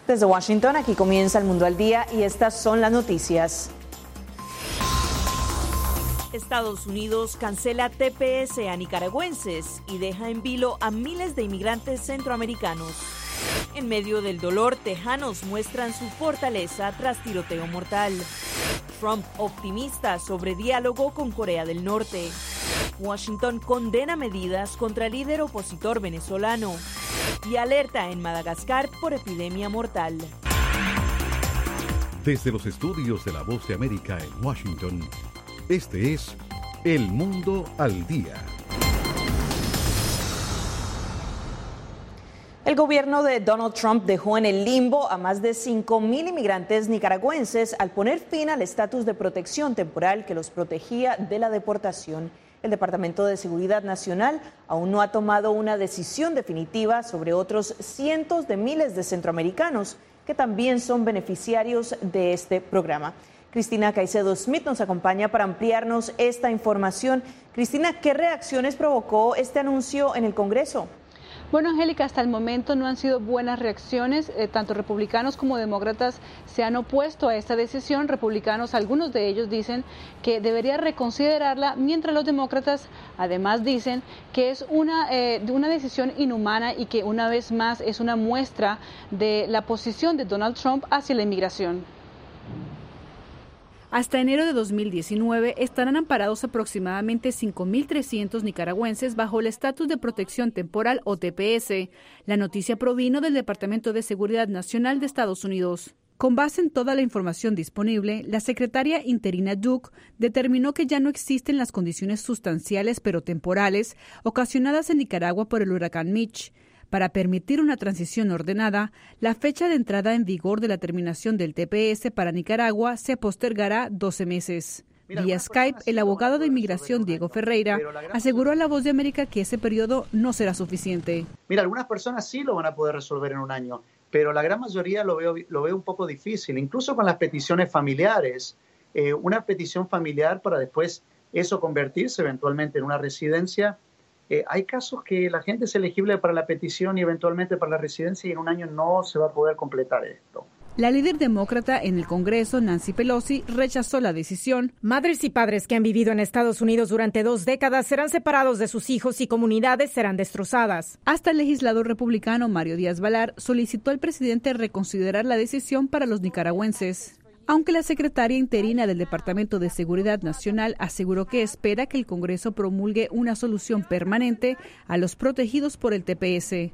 Desde Washington, aquí comienza El Mundo al Día y estas son las noticias. Estados Unidos cancela TPS a nicaragüenses y deja en vilo a miles de inmigrantes centroamericanos. En medio del dolor, tejanos muestran su fortaleza tras tiroteo mortal. Trump optimista sobre diálogo con Corea del Norte. Washington condena medidas contra el líder opositor venezolano. Y alerta en Madagascar por epidemia mortal. Desde los estudios de La Voz de América en Washington, este es El Mundo al Día. El gobierno de Donald Trump dejó en el limbo a más de 5,000 inmigrantes nicaragüenses al poner fin al estatus de protección temporal que los protegía de la deportación. El Departamento de Seguridad Nacional aún no ha tomado una decisión definitiva sobre otros cientos de miles de centroamericanos que también son beneficiarios de este programa. Cristina Caicedo Smith nos acompaña para ampliarnos esta información. Cristina, ¿qué reacciones provocó este anuncio en el Congreso? Bueno, Angélica, hasta el momento no han sido buenas reacciones. Tanto republicanos como demócratas se han opuesto a esta decisión. Republicanos, algunos de ellos dicen que debería reconsiderarla, mientras los demócratas además dicen que es una decisión inhumana y que una vez más es una muestra de la posición de Donald Trump hacia la inmigración. Hasta enero de 2019 estarán amparados aproximadamente 5.300 nicaragüenses bajo el estatus de protección temporal o TPS. La noticia provino del Departamento de Seguridad Nacional de Estados Unidos. Con base en toda la información disponible, la secretaria interina Duke determinó que ya no existen las condiciones sustanciales pero temporales ocasionadas en Nicaragua por el huracán Mitch. Para permitir una transición ordenada, la fecha de entrada en vigor de la terminación del TPS para Nicaragua se postergará 12 meses. Vía Skype, el abogado de inmigración Diego Ferreira aseguró a La Voz de América que ese periodo no será suficiente. Mira, algunas personas sí lo van a poder resolver en un año, pero la gran mayoría lo veo un poco difícil, incluso con las peticiones familiares. Una petición familiar para después eso convertirse eventualmente en una residencia. Hay casos que la gente es elegible para la petición y eventualmente para la residencia y en un año no se va a poder completar esto. La líder demócrata en el Congreso, Nancy Pelosi, rechazó la decisión. Madres y padres que han vivido en Estados Unidos durante 2 décadas serán separados de sus hijos y comunidades serán destrozadas. Hasta el legislador republicano Mario Díaz-Balart solicitó al presidente reconsiderar la decisión para los nicaragüenses. Aunque la secretaria interina del Departamento de Seguridad Nacional aseguró que espera que el Congreso promulgue una solución permanente a los protegidos por el TPS.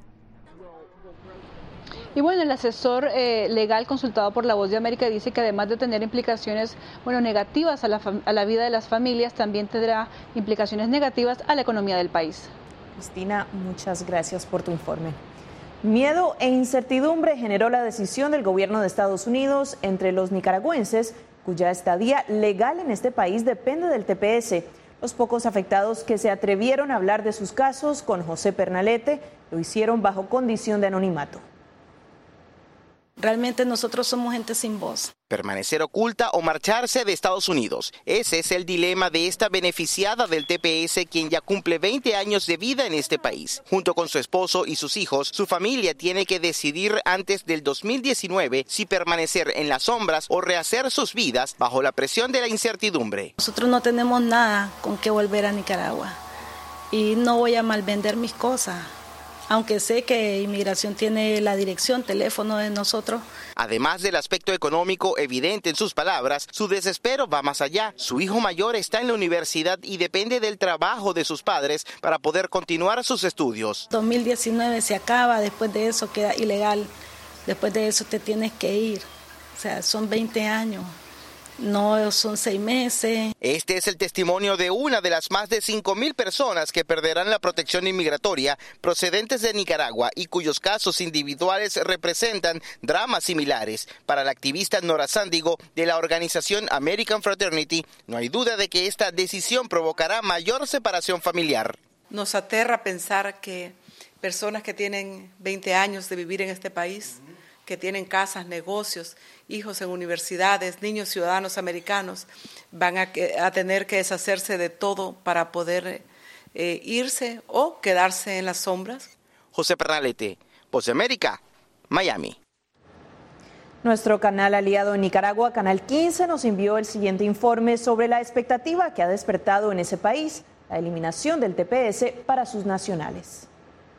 Y bueno, el asesor legal consultado por La Voz de América dice que además de tener implicaciones negativas a la vida de las familias, también tendrá implicaciones negativas a la economía del país. Cristina, muchas gracias por tu informe. Miedo e incertidumbre generó la decisión del gobierno de Estados Unidos entre los nicaragüenses, cuya estadía legal en este país depende del TPS. Los pocos afectados que se atrevieron a hablar de sus casos con José Pernalete lo hicieron bajo condición de anonimato. Realmente nosotros somos gente sin voz. Permanecer oculta o marcharse de Estados Unidos. Ese es el dilema de esta beneficiada del TPS, quien ya cumple 20 años de vida en este país. Junto con su esposo y sus hijos, su familia tiene que decidir antes del 2019 si permanecer en las sombras o rehacer sus vidas bajo la presión de la incertidumbre. Nosotros no tenemos nada con qué volver a Nicaragua y no voy a malvender mis cosas. Aunque sé que Inmigración tiene la dirección, teléfono de nosotros. Además del aspecto económico evidente en sus palabras, su desespero va más allá. Su hijo mayor está en la universidad y depende del trabajo de sus padres para poder continuar sus estudios. 2019 se acaba, después de eso queda ilegal, después de eso te tienes que ir. O sea, son 20 años. No son 6 meses. Este es el testimonio de una de las más de 5,000 personas que perderán la protección inmigratoria procedentes de Nicaragua y cuyos casos individuales representan dramas similares. Para la activista Nora Sándigo de la organización American Fraternity, no hay duda de que esta decisión provocará mayor separación familiar. Nos aterra pensar que personas que tienen 20 años de vivir en este país, que tienen casas, negocios, hijos en universidades, niños ciudadanos americanos, van a tener que deshacerse de todo para poder irse o quedarse en las sombras. José Pernalete, Voz de América, Miami. Nuestro canal aliado en Nicaragua, Canal 15, nos envió el siguiente informe sobre la expectativa que ha despertado en ese país la eliminación del TPS para sus nacionales.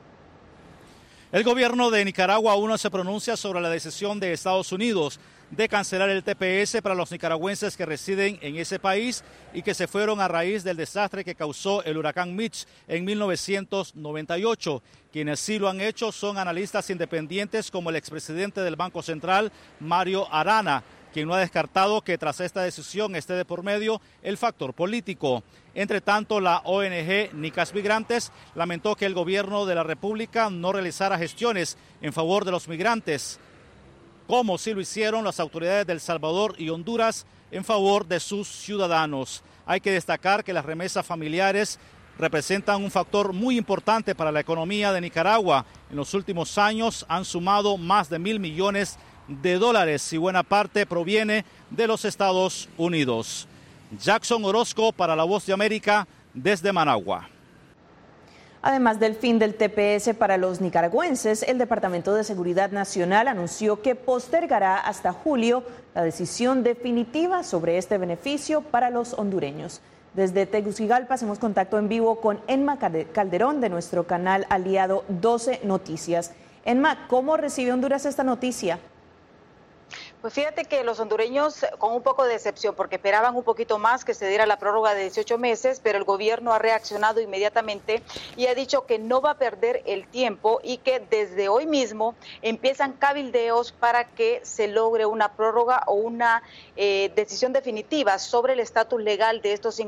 El gobierno de Nicaragua aún no se pronuncia sobre la decisión de Estados Unidos de cancelar el TPS para los nicaragüenses que residen en ese país y que se fueron a raíz del desastre que causó el huracán Mitch en 1998. Quienes sí lo han hecho son analistas independientes como el expresidente del Banco Central, Mario Arana, quien no ha descartado que tras esta decisión esté de por medio el factor político. Entre tanto, la ONG Nicas Migrantes lamentó que el gobierno de la República no realizara gestiones en favor de los migrantes, como sí lo hicieron las autoridades de El Salvador y Honduras en favor de sus ciudadanos. Hay que destacar que las remesas familiares representan un factor muy importante para la economía de Nicaragua. En los últimos años han sumado más de $1.000 millones y buena parte proviene de los Estados Unidos. Jackson Orozco para La Voz de América desde Managua. Además del fin del TPS para los nicaragüenses, el Departamento de Seguridad Nacional anunció que postergará hasta julio la decisión definitiva sobre este beneficio para los hondureños. Desde Tegucigalpa hacemos contacto en vivo con Enma Calderón de nuestro canal aliado 12 Noticias. Enma, ¿cómo recibe Honduras esta noticia? Pues fíjate que los hondureños con un poco de decepción, porque esperaban un poquito más que se diera la prórroga de 18 meses, pero el gobierno ha reaccionado inmediatamente y ha dicho que no va a perder el tiempo y que desde hoy mismo empiezan cabildeos para que se logre una prórroga o una decisión definitiva sobre el estatus legal de estos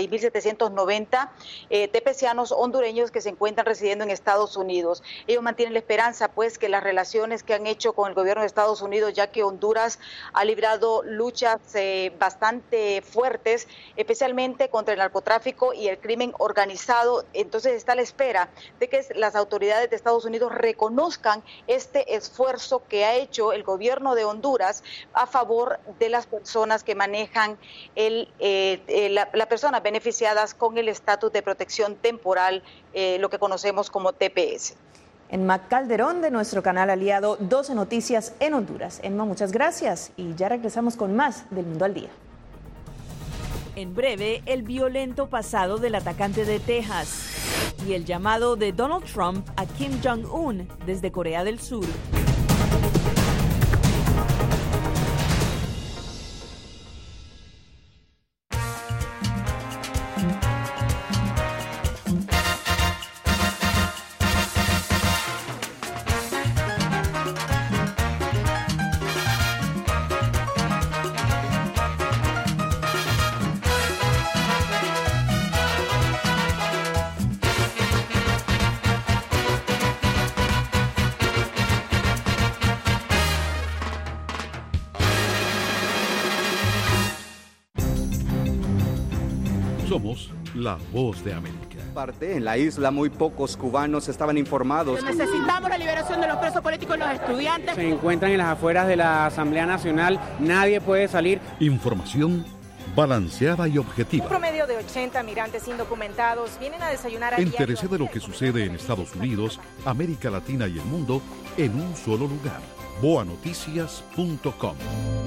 56.790 tepecianos hondureños que se encuentran residiendo en Estados Unidos. Ellos mantienen la esperanza, pues, que las relaciones que han hecho con el gobierno de Estados Unidos, ya que Honduras ha librado luchas bastante fuertes, especialmente contra el narcotráfico y el crimen organizado. Entonces está a la espera de que las autoridades de Estados Unidos reconozcan este esfuerzo que ha hecho el gobierno de Honduras a favor de las personas que manejan las personas beneficiadas con el estatus de protección temporal, lo que conocemos como TPS. Enma Calderón de nuestro canal aliado 12 Noticias en Honduras. Enma, muchas gracias y ya regresamos con más del Mundo al Día. En breve, el violento pasado del atacante de Texas y el llamado de Donald Trump a Kim Jong-un desde Corea del Sur. Somos la Voz de América. En la isla muy pocos cubanos estaban informados. Necesitamos la liberación de los presos políticos y los estudiantes. Se encuentran en las afueras de la Asamblea Nacional, nadie puede salir. Información balanceada y objetiva. Un promedio de 80 migrantes indocumentados vienen a desayunar a Entérese de lo que sucede en Estados Unidos, América Latina y el mundo en un solo lugar. boanoticias.com.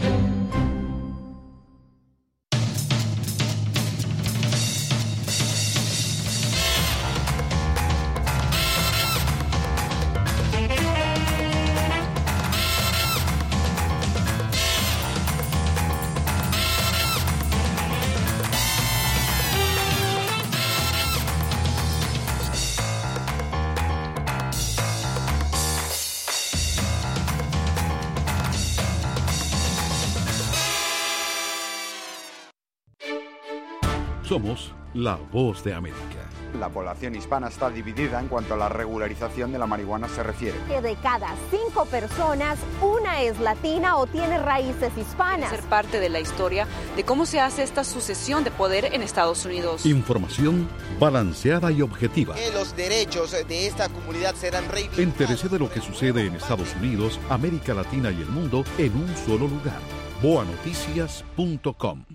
Somos la Voz de América. La población hispana está dividida en cuanto a la regularización de la marihuana se refiere. Que de cada 5 personas, una es latina o tiene raíces hispanas. Ser parte de la historia de cómo se hace esta sucesión de poder en Estados Unidos. Información balanceada y objetiva. Que los derechos de esta comunidad serán reivindicados. Entérese de lo que sucede en Estados Unidos, América Latina y el mundo en un solo lugar. boanoticias.com.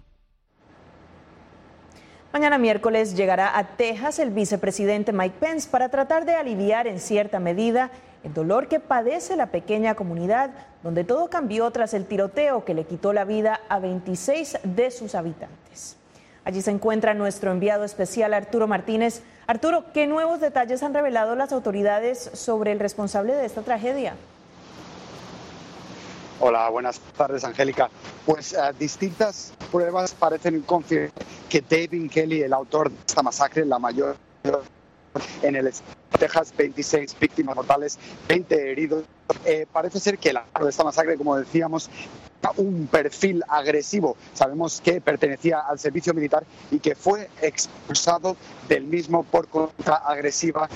Mañana miércoles llegará a Texas el vicepresidente Mike Pence para tratar de aliviar en cierta medida el dolor que padece la pequeña comunidad, donde todo cambió tras el tiroteo que le quitó la vida a 26 de sus habitantes. Allí se encuentra nuestro enviado especial Arturo Martínez. Arturo, ¿qué nuevos detalles han revelado las autoridades sobre el responsable de esta tragedia? Hola, buenas tardes, Angélica. Pues distintas pruebas parecen confirmar que David Kelly, el autor de esta masacre, la mayor en el estado de Texas, 26 víctimas mortales, 20 heridos. Parece ser que el autor de esta masacre, como decíamos, un perfil agresivo. Sabemos que pertenecía al servicio militar y que fue expulsado del mismo por conducta agresiva,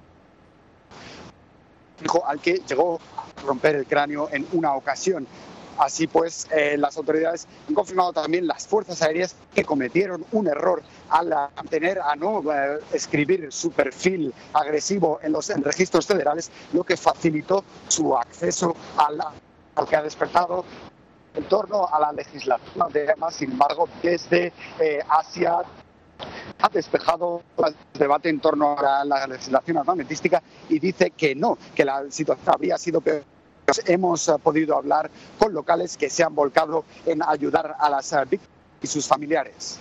al que llegó a romper el cráneo en una ocasión. Así pues, las autoridades han confirmado también las fuerzas aéreas que cometieron un error al no escribir su perfil agresivo en los registros federales, lo que facilitó su acceso al que ha despertado en torno a la legislación de armas. Sin embargo, desde Asia ha despejado el debate en torno a la legislación armamentística y dice que no, que la situación habría sido peor. Hemos podido hablar con locales que se han volcado en ayudar a las víctimas y sus familiares.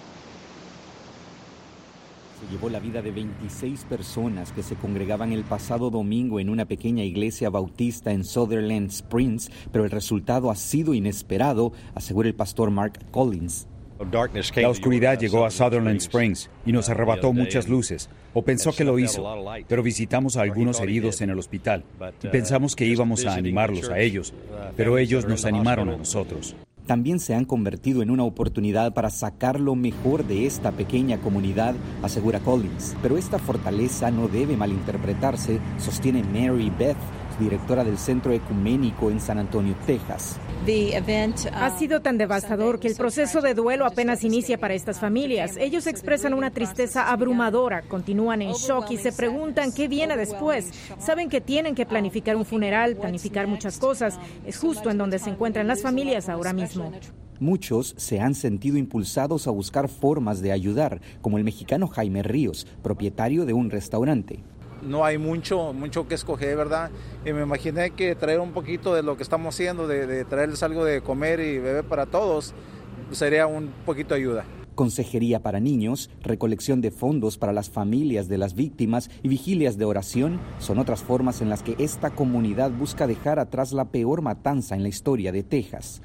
Se llevó la vida de 26 personas que se congregaban el pasado domingo en una pequeña iglesia bautista en Sutherland Springs, pero el resultado ha sido inesperado, asegura el pastor Mark Collins. La oscuridad llegó a Sutherland Springs y nos arrebató muchas luces, o pensó que lo hizo, pero visitamos a algunos heridos en el hospital y pensamos que íbamos a animarlos a ellos, pero ellos nos animaron a nosotros. También se han convertido en una oportunidad para sacar lo mejor de esta pequeña comunidad, asegura Collins. Pero esta fortaleza no debe malinterpretarse, sostiene Mary Beth, directora del Centro Ecuménico en San Antonio, Texas. Ha sido tan devastador que el proceso de duelo apenas inicia para estas familias. Ellos expresan una tristeza abrumadora, continúan en shock y se preguntan qué viene después. Saben que tienen que planificar un funeral, planificar muchas cosas. Es justo en donde se encuentran las familias ahora mismo. Muchos se han sentido impulsados a buscar formas de ayudar, como el mexicano Jaime Ríos, propietario de un restaurante. No hay mucho que escoger, ¿verdad? Y me imaginé que traer un poquito de lo que estamos haciendo, de traerles algo de comer y beber para todos, sería un poquito de ayuda. Consejería para niños, recolección de fondos para las familias de las víctimas y vigilias de oración son otras formas en las que esta comunidad busca dejar atrás la peor matanza en la historia de Texas.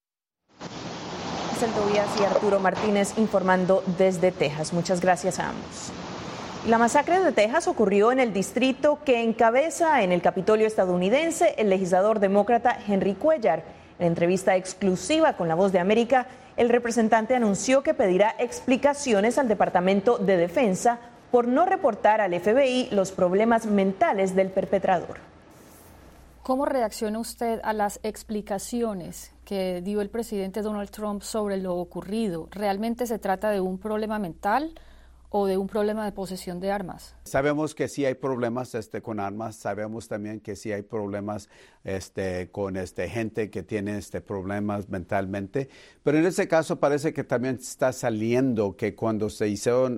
Marcel Tobías y Arturo Martínez informando desde Texas. Muchas gracias a ambos. La masacre de Texas ocurrió en el distrito que encabeza en el Capitolio estadounidense el legislador demócrata Henry Cuellar. En entrevista exclusiva con La Voz de América, el representante anunció que pedirá explicaciones al Departamento de Defensa por no reportar al FBI los problemas mentales del perpetrador. ¿Cómo reacciona usted a las explicaciones que dio el presidente Donald Trump sobre lo ocurrido? ¿Realmente se trata de un problema mental o de un problema de posesión de armas? Sabemos que sí hay problemas con armas, sabemos también que sí hay problemas con gente que tiene problemas mentalmente, pero en este caso parece que también está saliendo que cuando se hizo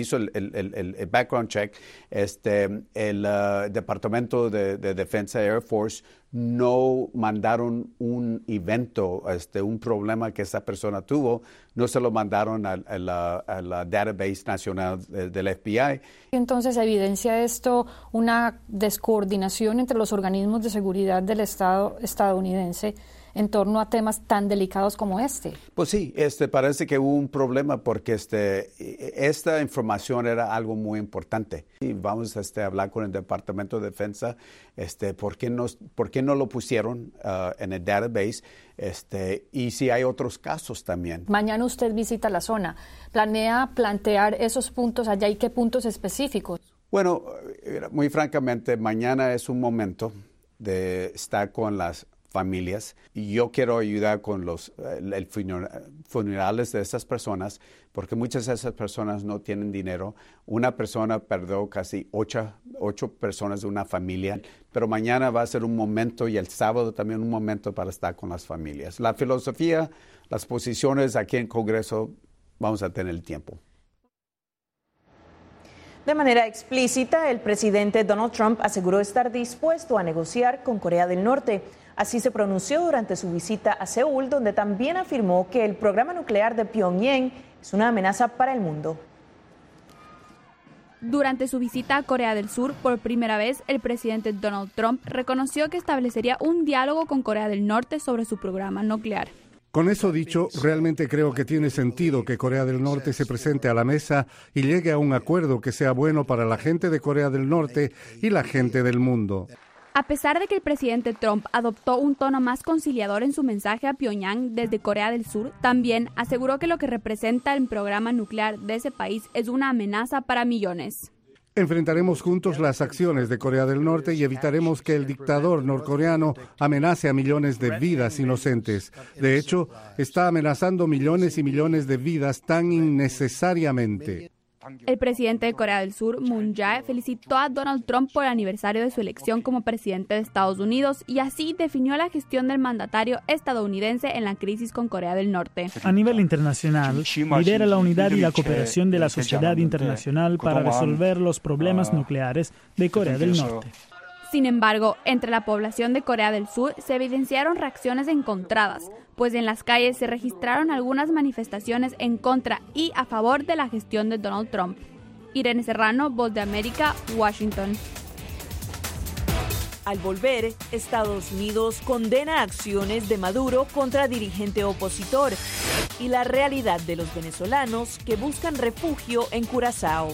el background check, el Departamento de Defensa Air Force no mandaron un evento, un problema que esa persona tuvo, no se lo mandaron a la database nacional del FBI. Entonces, ¿evidencia esto una descoordinación entre los organismos de seguridad del Estado estadounidense en torno a temas tan delicados como este? Pues sí, parece que hubo un problema porque esta información era algo muy importante. Y vamos a hablar con el Departamento de Defensa, ¿por qué no lo pusieron en el database? Y si hay otros casos también. Mañana usted visita la zona. ¿Planea plantear esos puntos allá y qué puntos específicos? Bueno, muy francamente, mañana es un momento de estar con las familias y yo quiero ayudar con los funerales de esas personas porque muchas de esas personas no tienen dinero. Una persona perdió casi ocho personas de una familia, pero mañana va a ser un momento y el sábado también un momento para estar con las familias. La filosofía, las posiciones aquí en Congreso, vamos a tener el tiempo. De manera explícita, el presidente Donald Trump aseguró estar dispuesto a negociar con Corea del Norte. Así se pronunció durante su visita a Seúl, donde también afirmó que el programa nuclear de Pyongyang es una amenaza para el mundo. Durante su visita a Corea del Sur, por primera vez, el presidente Donald Trump reconoció que establecería un diálogo con Corea del Norte sobre su programa nuclear. Con eso dicho, realmente creo que tiene sentido que Corea del Norte se presente a la mesa y llegue a un acuerdo que sea bueno para la gente de Corea del Norte y la gente del mundo. A pesar de que el presidente Trump adoptó un tono más conciliador en su mensaje a Pyongyang desde Corea del Sur, también aseguró que lo que representa el programa nuclear de ese país es una amenaza para millones. Enfrentaremos juntos las acciones de Corea del Norte y evitaremos que el dictador norcoreano amenace a millones de vidas inocentes. De hecho, está amenazando millones y millones de vidas tan innecesariamente. El presidente de Corea del Sur, Moon Jae, felicitó a Donald Trump por el aniversario de su elección como presidente de Estados Unidos y así definió la gestión del mandatario estadounidense en la crisis con Corea del Norte. A nivel internacional, lidera la unidad y la cooperación de la sociedad internacional para resolver los problemas nucleares de Corea del Norte. Sin embargo, entre la población de Corea del Sur se evidenciaron reacciones encontradas, pues en las calles se registraron algunas manifestaciones en contra y a favor de la gestión de Donald Trump. Irene Serrano, Voz de América, Washington. Al volver, Estados Unidos condena acciones de Maduro contra dirigente opositor y la realidad de los venezolanos que buscan refugio en Curazao.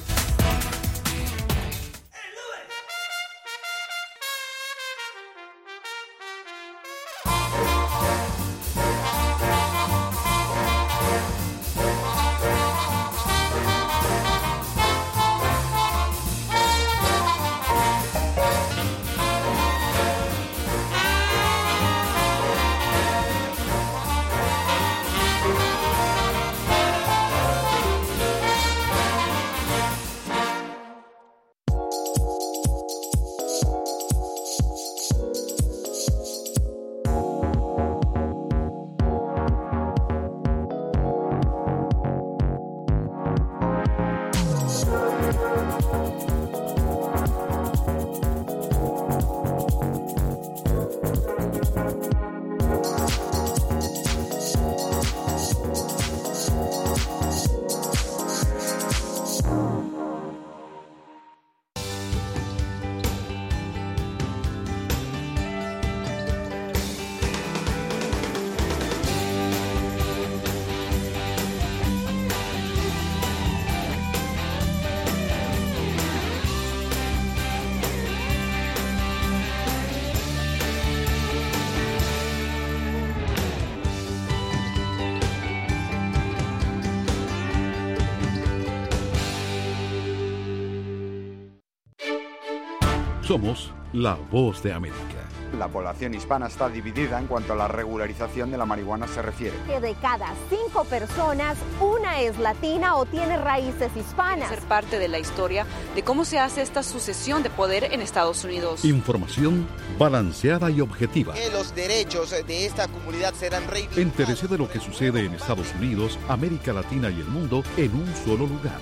Somos la Voz de América. La población hispana está dividida en cuanto a la regularización de la marihuana se refiere. Que de cada 5 personas, una es latina o tiene raíces hispanas. Ser parte de la historia de cómo se hace esta sucesión de poder en Estados Unidos. Información balanceada y objetiva. Que los derechos de esta comunidad serán reivindicados. Entérese de lo que sucede en Estados Unidos, América Latina y el mundo en un solo lugar.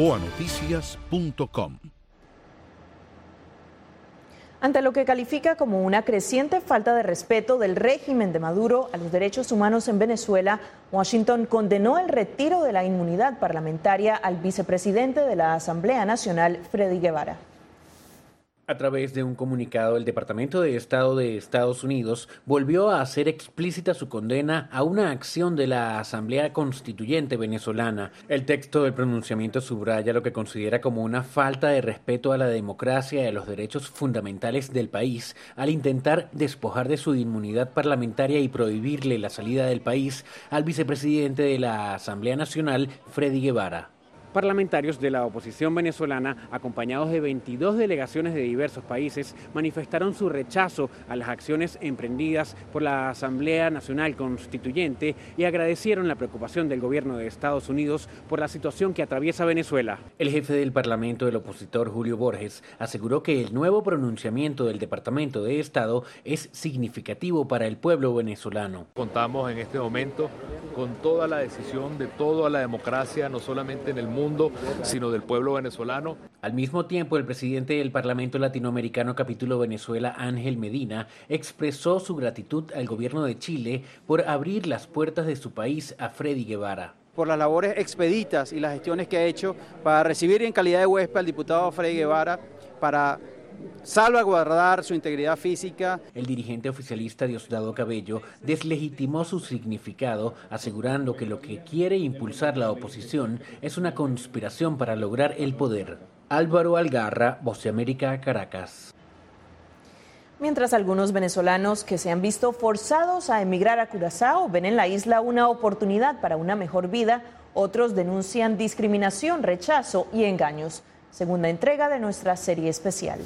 boanoticias.com. Ante lo que califica como una creciente falta de respeto del régimen de Maduro a los derechos humanos en Venezuela, Washington condenó el retiro de la inmunidad parlamentaria al vicepresidente de la Asamblea Nacional, Freddy Guevara. A través de un comunicado, el Departamento de Estado de Estados Unidos volvió a hacer explícita su condena a una acción de la Asamblea Constituyente venezolana. El texto del pronunciamiento subraya lo que considera como una falta de respeto a la democracia y a los derechos fundamentales del país al intentar despojar de su inmunidad parlamentaria y prohibirle la salida del país al vicepresidente de la Asamblea Nacional, Freddy Guevara. Parlamentarios de la oposición venezolana, acompañados de 22 delegaciones de diversos países, manifestaron su rechazo a las acciones emprendidas por la Asamblea Nacional Constituyente y agradecieron la preocupación del gobierno de Estados Unidos por la situación que atraviesa Venezuela. El jefe del Parlamento, el opositor Julio Borges, aseguró que el nuevo pronunciamiento del Departamento de Estado es significativo para el pueblo venezolano. Contamos en este momento con toda la decisión de toda la democracia, no solamente en el mundo, mundo, sino del pueblo venezolano. Al mismo tiempo, el presidente del Parlamento Latinoamericano Capítulo Venezuela, Ángel Medina, expresó su gratitud al gobierno de Chile por abrir las puertas de su país a Freddy Guevara. Por las labores expeditas y las gestiones que ha hecho para recibir en calidad de huésped al diputado Freddy Guevara, para salvaguardar su integridad física. El dirigente oficialista Diosdado Cabello deslegitimó su significado, asegurando que lo que quiere impulsar la oposición es una conspiración para lograr el poder. Álvaro Algarra, Voz de América, Caracas. Mientras algunos venezolanos que se han visto forzados a emigrar a Curazao ven en la isla una oportunidad para una mejor vida, otros denuncian discriminación, rechazo y engaños. Segunda entrega de nuestra serie especial.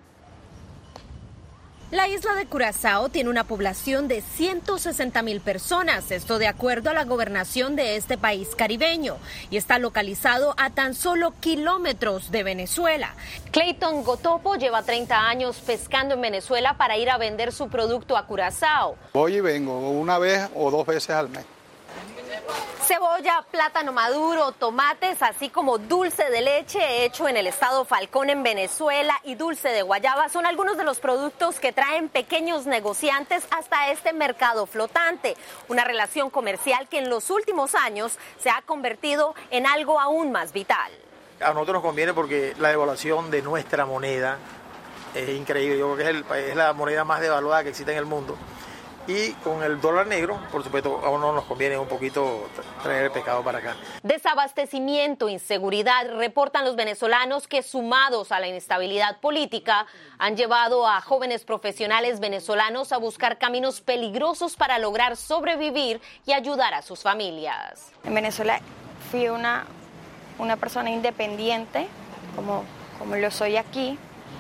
La isla de Curazao tiene una población de 160,000 personas, esto de acuerdo a la gobernación de este país caribeño, y está localizado a tan solo kilómetros de Venezuela. Clayton Gotopo lleva 30 años pescando en Venezuela para ir a vender su producto a Curazao. Voy y vengo una vez o 2 veces al mes. Cebolla, plátano maduro, tomates, así como dulce de leche hecho en el estado Falcón en Venezuela y dulce de guayaba son algunos de los productos que traen pequeños negociantes hasta este mercado flotante. Una relación comercial que en los últimos años se ha convertido en algo aún más vital. A nosotros nos conviene porque la devaluación de nuestra moneda es increíble. Yo creo que es la moneda más devaluada que existe en el mundo. Y con el dólar negro, por supuesto, a uno nos conviene un poquito traer el pescado para acá. Desabastecimiento, inseguridad, reportan los venezolanos que sumados a la inestabilidad política han llevado a jóvenes profesionales venezolanos a buscar caminos peligrosos para lograr sobrevivir y ayudar a sus familias. En Venezuela fui una persona independiente, como lo soy aquí.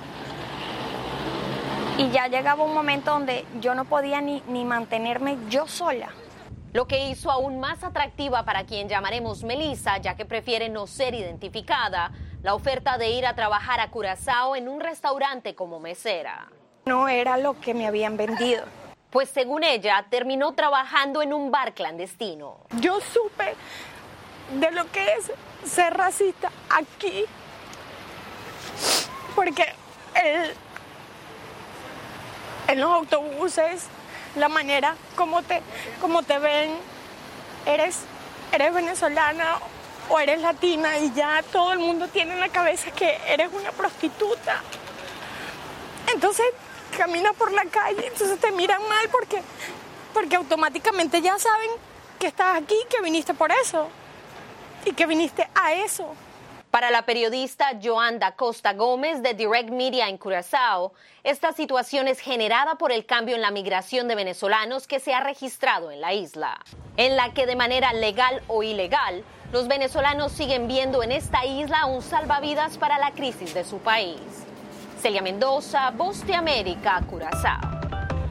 Y ya llegaba un momento donde yo no podía ni mantenerme yo sola. Lo que hizo aún más atractiva para quien llamaremos Melissa, ya que prefiere no ser identificada, la oferta de ir a trabajar a Curazao en un restaurante como mesera. No era lo que me habían vendido. Pues según ella, terminó trabajando en un bar clandestino. Yo supe de lo que es ser racista aquí, porque en los autobuses, la manera como te ven, eres venezolana o eres latina y ya todo el mundo tiene en la cabeza que eres una prostituta. Entonces caminas por la calle, entonces te miran mal porque automáticamente ya saben que estás aquí, que viniste por eso y que viniste a eso. Para la periodista Joanda Costa Gómez de Direct Media en Curazao, esta situación es generada por el cambio en la migración de venezolanos que se ha registrado en la isla, en la que de manera legal o ilegal, los venezolanos siguen viendo en esta isla un salvavidas para la crisis de su país. Celia Mendoza, Voz de América, Curazao.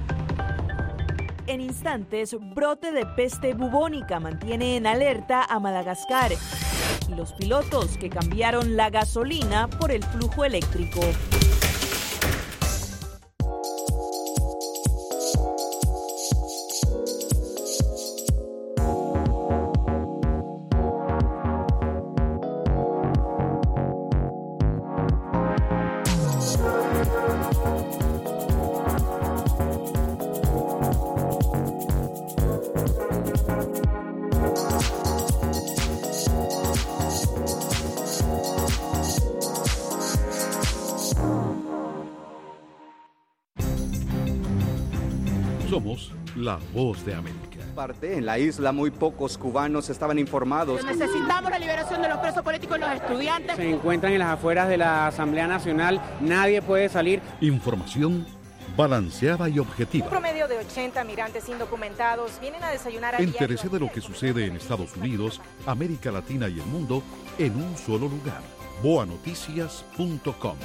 En instantes, brote de peste bubónica mantiene en alerta a Madagascar. Y los pilotos que cambiaron la gasolina por el flujo eléctrico. Somos la Voz de América. En la isla muy pocos cubanos estaban informados. Necesitamos la liberación de los presos políticos y los estudiantes. Se encuentran en las afueras de la Asamblea Nacional, nadie puede salir. Información balanceada y objetiva. Un promedio de 80 migrantes indocumentados vienen a desayunar a diario. Entérese de lo que sucede en Estados Unidos, América Latina y el mundo en un solo lugar. boanoticias.com.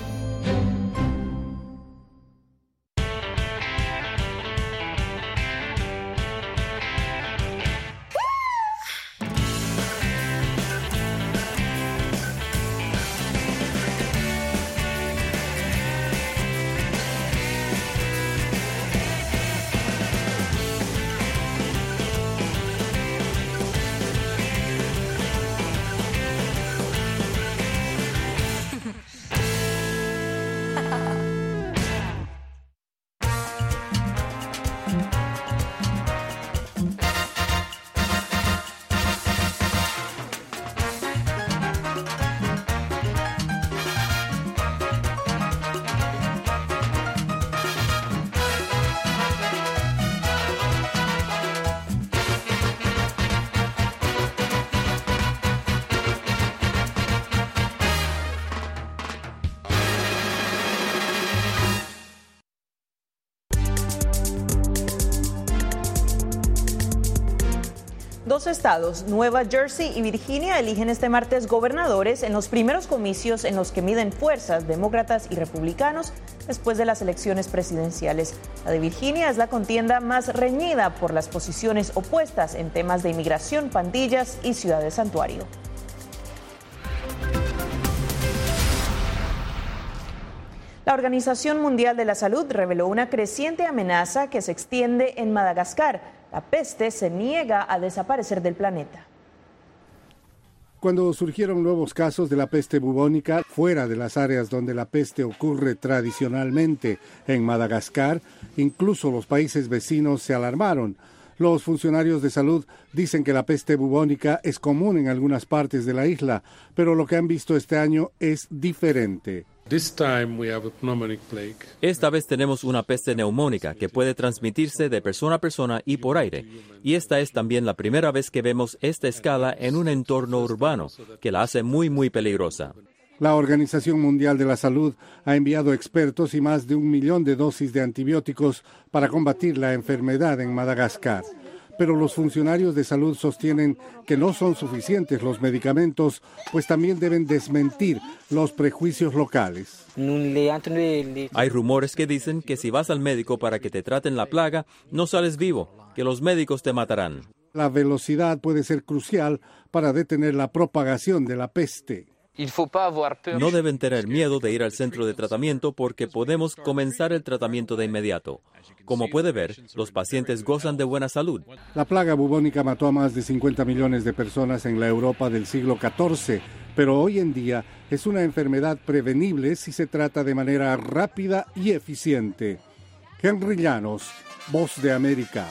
2 estados, Nueva Jersey y Virginia, eligen este martes gobernadores en los primeros comicios en los que miden fuerzas demócratas y republicanos después de las elecciones presidenciales. La de Virginia es la contienda más reñida por las posiciones opuestas en temas de inmigración, pandillas y ciudades santuario. La Organización Mundial de la Salud reveló una creciente amenaza que se extiende en Madagascar. La peste se niega a desaparecer del planeta. Cuando surgieron nuevos casos de la peste bubónica fuera de las áreas donde la peste ocurre tradicionalmente en Madagascar, incluso los países vecinos se alarmaron. Los funcionarios de salud dicen que la peste bubónica es común en algunas partes de la isla, pero lo que han visto este año es diferente. Esta vez tenemos una peste neumónica que puede transmitirse de persona a persona y por aire. Y esta es también la primera vez que vemos esta escala en un entorno urbano, que la hace muy peligrosa. La Organización Mundial de la Salud ha enviado expertos y más de 1 millón de dosis de antibióticos para combatir la enfermedad en Madagascar. Pero los funcionarios de salud sostienen que no son suficientes los medicamentos, pues también deben desmentir los prejuicios locales. Hay rumores que dicen que si vas al médico para que te traten la plaga, no sales vivo, que los médicos te matarán. La velocidad puede ser crucial para detener la propagación de la peste. No deben tener miedo de ir al centro de tratamiento porque podemos comenzar el tratamiento de inmediato. Como puede ver, los pacientes gozan de buena salud. La plaga bubónica mató a más de 50 millones de personas en la Europa del siglo XIV, pero hoy en día es una enfermedad prevenible si se trata de manera rápida y eficiente. Henry Llanos, Voz de América.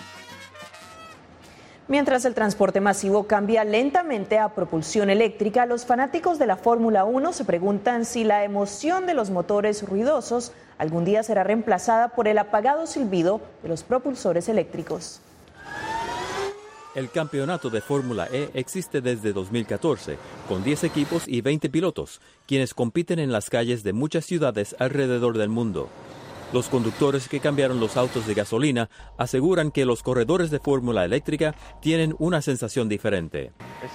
Mientras el transporte masivo cambia lentamente a propulsión eléctrica, los fanáticos de la Fórmula 1 se preguntan si la emoción de los motores ruidosos algún día será reemplazada por el apagado silbido de los propulsores eléctricos. El campeonato de Fórmula E existe desde 2014, con 10 equipos y 20 pilotos, quienes compiten en las calles de muchas ciudades alrededor del mundo. Los conductores que cambiaron los autos de gasolina aseguran que los corredores de fórmula eléctrica tienen una sensación diferente.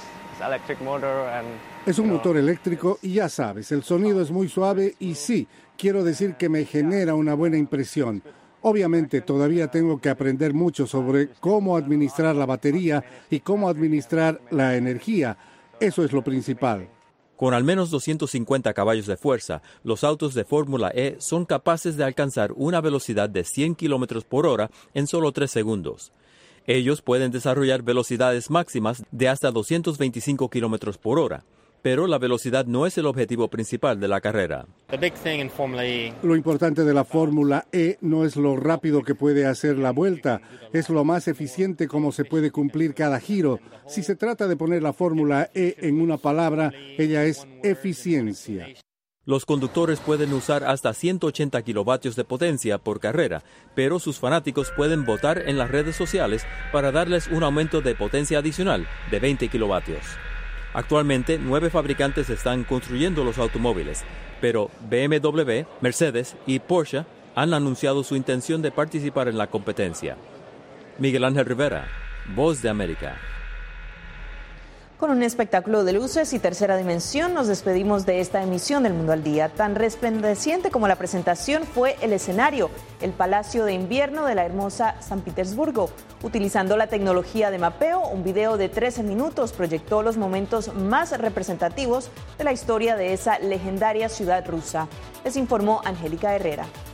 Es un motor eléctrico y ya sabes, el sonido es muy suave y sí, quiero decir que me genera una buena impresión. Obviamente todavía tengo que aprender mucho sobre cómo administrar la batería y cómo administrar la energía. Eso es lo principal. Con al menos 250 caballos de fuerza, los autos de Fórmula E son capaces de alcanzar una velocidad de 100 km por hora en solo 3 segundos. Ellos pueden desarrollar velocidades máximas de hasta 225 km por hora, pero la velocidad no es el objetivo principal de la carrera. Lo importante de la Fórmula E no es lo rápido que puede hacer la vuelta, es lo más eficiente como se puede cumplir cada giro. Si se trata de poner la Fórmula E en una palabra, ella es eficiencia. Los conductores pueden usar hasta 180 kilovatios de potencia por carrera, pero sus fanáticos pueden votar en las redes sociales para darles un aumento de potencia adicional de 20 kilovatios. Actualmente, 9 fabricantes están construyendo los automóviles, pero BMW, Mercedes y Porsche han anunciado su intención de participar en la competencia. Miguel Ángel Rivera, Voz de América. Con un espectáculo de luces y tercera dimensión, nos despedimos de esta emisión del Mundo al Día. Tan resplandeciente como la presentación fue el escenario, el Palacio de Invierno de la hermosa San Petersburgo. Utilizando la tecnología de mapeo, un video de 13 minutos proyectó los momentos más representativos de la historia de esa legendaria ciudad rusa. Les informó Angélica Herrera.